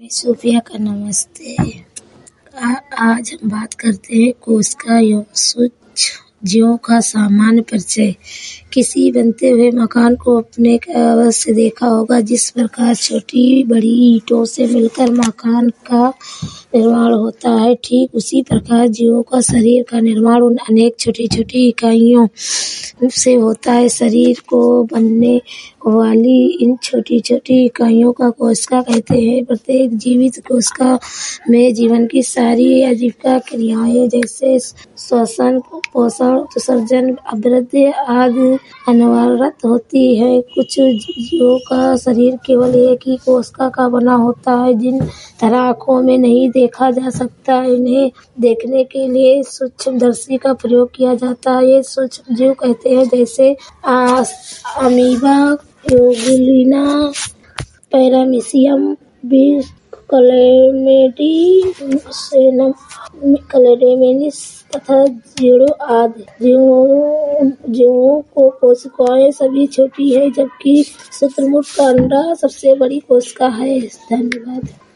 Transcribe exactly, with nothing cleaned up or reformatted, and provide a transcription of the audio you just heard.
Sophia का नमस्ते। आ, आज हम बात करते हैं कोशिका या सूक्ष्मजीवों का सामान्य परिचय। किसी बनते हुए मकान को अपने अवश्य देखा होगा। जिस प्रकार छोटी बड़ी ईंटों से मिलकर मकान का निर्माण होता है, ठीक उसी प्रकार जीवों का शरीर का निर्माण उन अनेक छोटी छोटी इकाइयों से होता है। शरीर को बनने वाली इन छोटी छोटी इकाइयों का कोशिका कहते हैं। प्रत्येक जीवित कोशिका में जीवन की सारी आजीविका क्रियाएं जैसे श्वसन, पोषण, उत्सर्जन, अभिवृद्धि आदि अनवरत होती है। कुछ जीवों का शरीर केवल एक ही कोशिका का बना होता है, जिन तरह आँखों में नहीं देखा जा सकता। इन्हें देखने के लिए सूक्ष्मदर्शी का प्रयोग किया जाता है। ये सूक्ष्म जीव कहते हैं जैसे अमीबा, यूग्लिना, पैरामीशियम, बीज क्लेडेमिनिस तथा जीरो आदि। जीवों को कोशिकाएं सभी छोटी है, जबकि शुतुरमुर्ग का अंडा सबसे बड़ी कोशिका है। धन्यवाद।